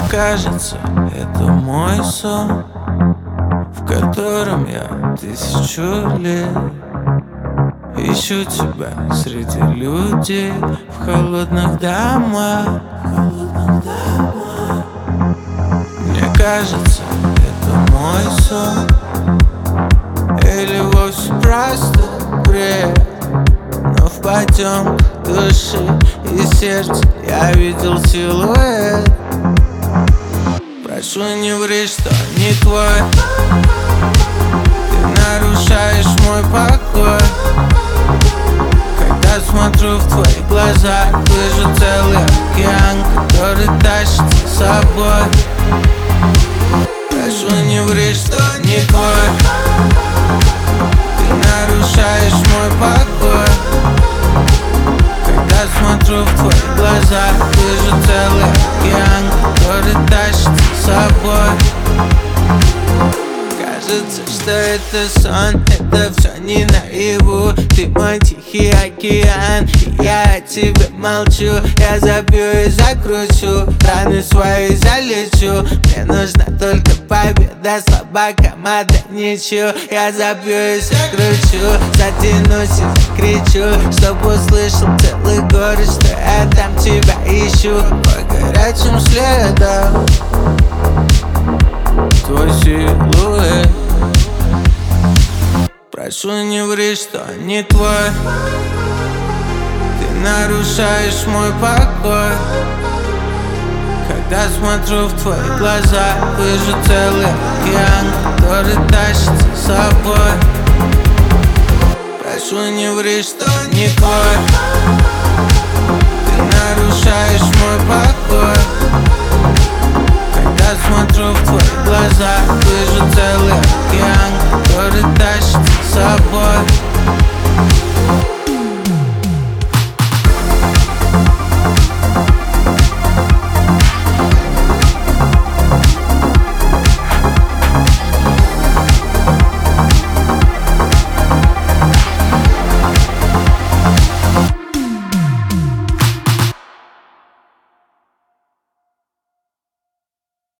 кажется, это мой сон, в котором я 1000 лет ищу тебя среди людей в холодных домах. Мне кажется, это мой сон, или вовсе просто бред. Но в потемках души и сердца я видел силуэт. Прошу, не ври, что не твой. Ты нарушаешь мой покой. Когда смотрю в твои глаза, вижу целый океан, который тащит за собой. Прошу, не ври, что не твой. Ты нарушаешь мой покой. Когда смотрю в твои глаза, вижу целый океан, который тащит за собой. Кажется, что это сон, это все не наяву. Ты мой тихий океан, и я о тебе молчу. Я забью и закручу, раны свои залечу. Мне нужна только победа, слаба команда, ничью. Я забью и закручу, затянусь и закричу, чтоб услышал целый город, что я там тебя ищу. По горячим следам твой силуэт. Прошу, не ври, что не твой. Ты нарушаешь мой покой. Когда смотрю в твои глаза, вижу целый океан, который тащит за собой. Прошу, не ври, что не твой. Ты нарушаешь мой покой. Когда смотрю в